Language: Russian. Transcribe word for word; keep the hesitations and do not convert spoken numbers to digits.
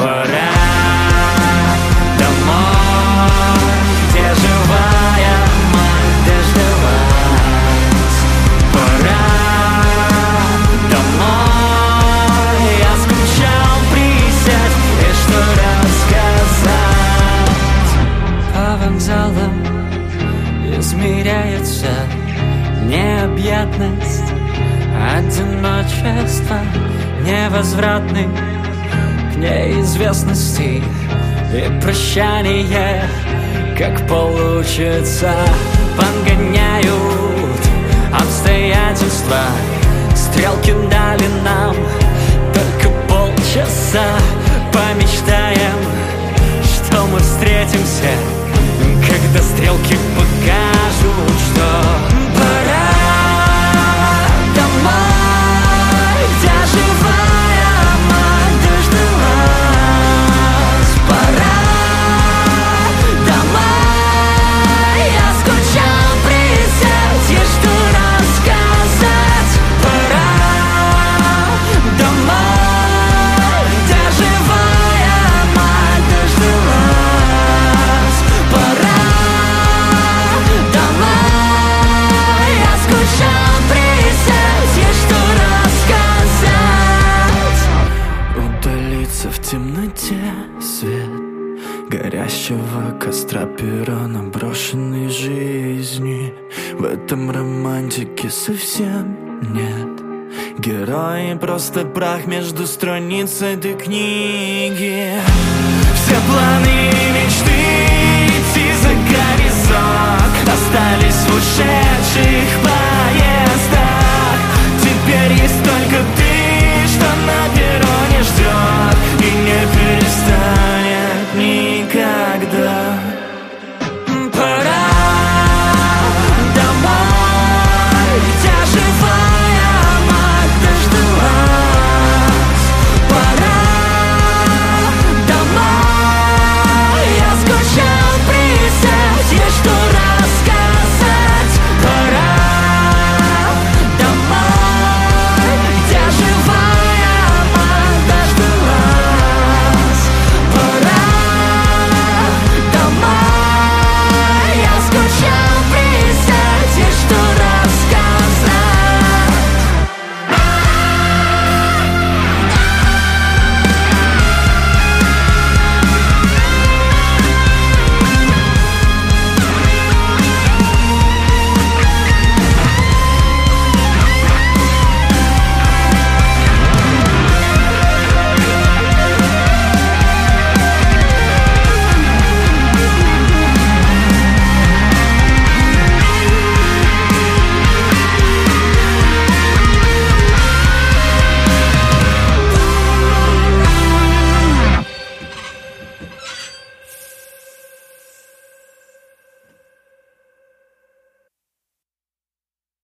Пора домой, где живая мать дождалась. Пора домой, я скучал присесть и что рассказать. По вокзалам измеряется необъятность одиночества, невозвратный к неизвестности и прощание, как получится. Подгоняют обстоятельства, стрелки дали нам только полчаса. Помечтаем, что мы встретимся, когда стрелки покажут, что пора домой, где живая мать дождалась. Пора домой, я скучал присесть и что рассказать. Пора домой, где живая мать дождалась. Пора домой, я скучал присесть и что рассказать. Удалиться в темноте свет горящего костра, перона брошенной жизни. В этом романтики совсем нет. Герои просто прах между страниц этой книги. Все планы и мечты идти за горизонт остались в ушедших поездах. Теперь есть